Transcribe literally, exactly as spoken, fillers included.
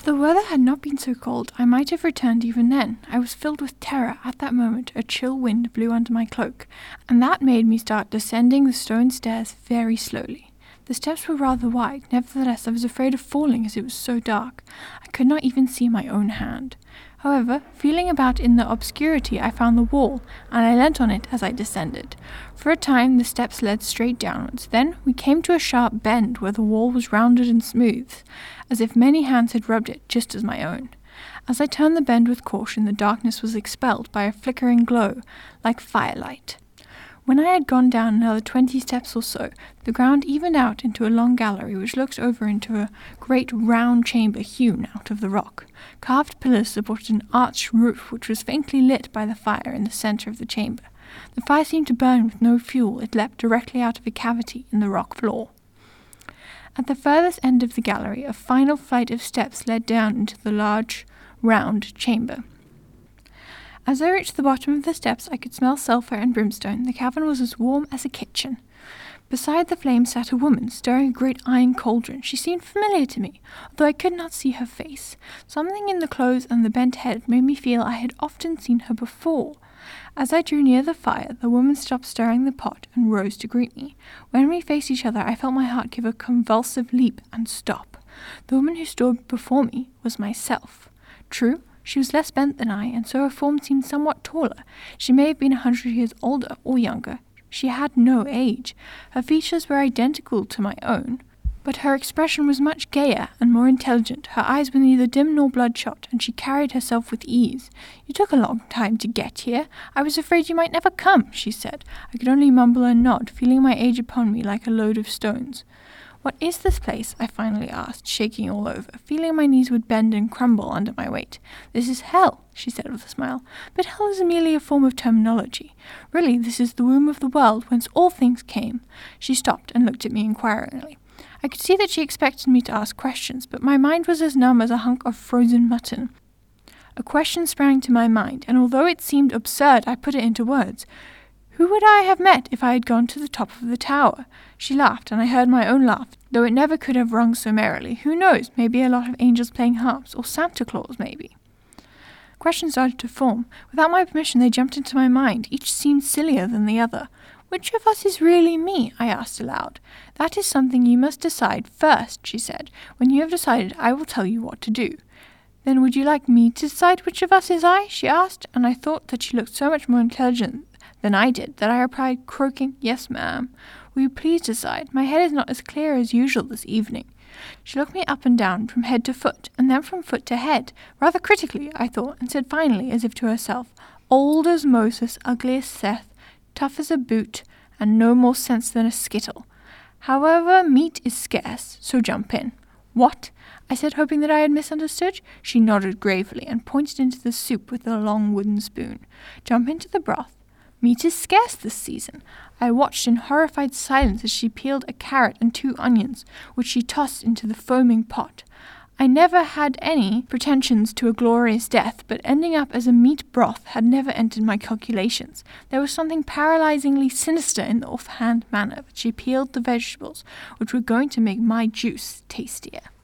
the weather had not been so cold, I might have returned even then. I was filled with terror. At that moment, a chill wind blew under my cloak, and that made me start descending the stone stairs very slowly. The steps were rather wide, nevertheless I was afraid of falling as it was so dark. I could not even see my own hand. However, feeling about in the obscurity, I found the wall, and I leant on it as I descended. For a time the steps led straight downwards. Then we came to a sharp bend where the wall was rounded and smooth, as if many hands had rubbed it, just as my own. As I turned the bend with caution, the darkness was expelled by a flickering glow, like firelight. When I had gone down another twenty steps or so, the ground evened out into a long gallery which looked over into a great round chamber hewn out of the rock. Carved pillars supported an arched roof which was faintly lit by the fire in the centre of the chamber. The fire seemed to burn with no fuel. It leapt directly out of a cavity in the rock floor. At the furthest end of the gallery, a final flight of steps led down into the large, round chamber. As I reached the bottom of the steps, I could smell sulphur and brimstone. The cavern was as warm as a kitchen. Beside the flame sat a woman, stirring a great iron cauldron. She seemed familiar to me, although I could not see her face. Something in the clothes and the bent head made me feel I had often seen her before. As I drew near the fire, the woman stopped stirring the pot and rose to greet me. When we faced each other, I felt my heart give a convulsive leap and stop. The woman who stood before me was myself. True, she was less bent than I, and so her form seemed somewhat taller. She may have been a hundred years older or younger. She had no age. Her features were identical to my own, but her expression was much gayer and more intelligent. Her eyes were neither dim nor bloodshot, and she carried herself with ease. "You took a long time to get here. I was afraid you might never come," she said. I could only mumble and nod, feeling my age upon me like a load of stones. "What is this place?" I finally asked, shaking all over, feeling my knees would bend and crumble under my weight. "This is hell," she said with a smile. "But hell is merely a form of terminology. Really, this is the womb of the world, whence all things came." She stopped and looked at me inquiringly. I could see that she expected me to ask questions, but my mind was as numb as a hunk of frozen mutton. A question sprang to my mind, and although it seemed absurd, I put it into words. Who would I have met if I had gone to the top of the tower? She laughed, and I heard my own laugh, though it never could have rung so merrily. Who knows, maybe a lot of angels playing harps, or Santa Claus, maybe. Questions started to form. Without my permission, they jumped into my mind. Each seemed sillier than the other. "Which of us is really me?" I asked aloud. "That is something you must decide first," she said. "When you have decided, I will tell you what to do." "Then would you like me to decide which of us is I?" she asked, and I thought that she looked so much more intelligent than I did, that I replied, croaking, "Yes, ma'am. Will you please decide? My head is not as clear as usual this evening." She looked me up and down, from head to foot, and then from foot to head, rather critically, I thought, and said finally, as if to herself, "Old as Moses, ugly as Seth, tough as a boot, and no more sense than a skittle. However, meat is scarce, so jump in." "What?" I said, hoping that I had misunderstood. She nodded gravely, and pointed into the soup with a long wooden spoon. "Jump into the broth. Meat is scarce this season." I watched in horrified silence as she peeled a carrot and two onions, which she tossed into the foaming pot. I never had any pretensions to a glorious death, but ending up as a meat broth had never entered my calculations. There was something paralyzingly sinister in the offhand manner that she peeled the vegetables, which were going to make my juice tastier.